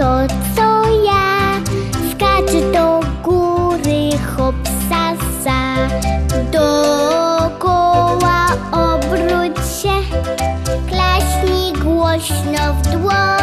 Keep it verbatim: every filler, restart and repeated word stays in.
to co ja. Skacz do góry, hop, sa, sa. Dookoła obróć się, klaśnij głośno w dłoń.